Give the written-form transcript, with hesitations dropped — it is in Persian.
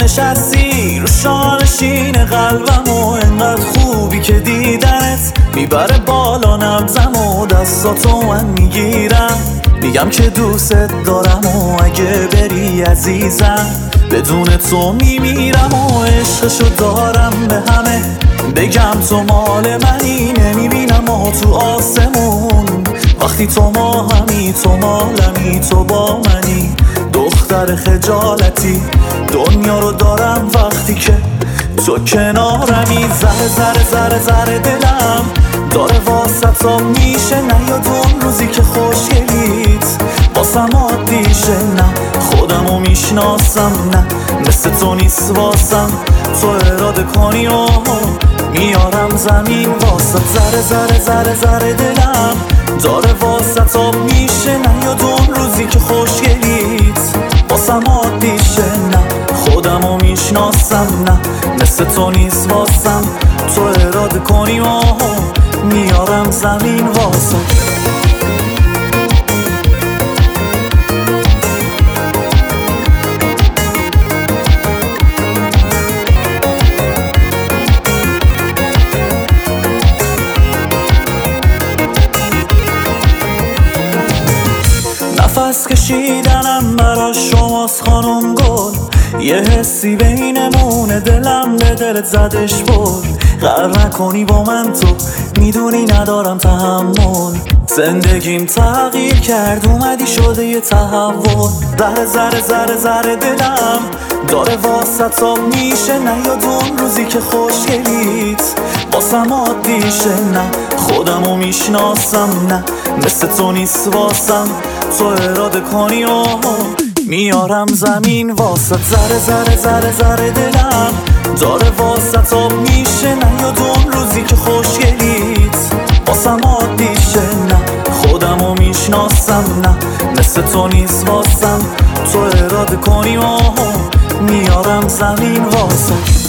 نشستی رو شانشین قلبم و انقدر خوبی که دیدنت میبره بالا نبضم و دستاتو من میگیرم، میگم که دوست دارم و اگه بری عزیزم بدون تو میمیرم و عشقشو دارم به همه بگم تو مال منی، نمیبینم و تو آسمون وقتی تو ما همی، تو مالمی، تو با منی دختر خجالتی، دنیا رو دارم وقتی که تو کنارمی. ذره ذره ذره ذره دلم داره واسطا میشه، نیاد اون روزی که خوشگلیت واسم عادیشه، نه خودمو میشناسم، نه مثل تو نیست واسم، تو اراده کنی و میارم زمین واسط. ذره ذره ذره ذره دلم داره واسطا میشه، نیاد اون روزی که خوشگلیت واسم عادیشه، نه خودمو میشناسم، نه مثل تو نیست واسم، تو اراده کنی و میارم زمین واسط. نفس کشیدنم برا شماست خانم گل، یه حسی بینمونه دلم به دلت زدش برد، قرار نکنی با من تو میدونی ندارم تحمل، زندگیم تغییر کرد اومدی شده یه تحول. ذره ذره ذره ذره دلم داره واسطا میشه، نیاد اون روزی که خوشگلیت واسم عادیشه، نه خودمو میشناسم، نه مثل تو نیست واسم، تو اراده کنی و میارم زمین واسط. ذره ذره ذره ذره دلم داره واسطا میشه، نیاد اون روزی که خوشگلیت واسم عادیشه، نه خودمو میشناسم، نه مثل تو نیست واسم، تو اراده کنی و میارم زمین واسط.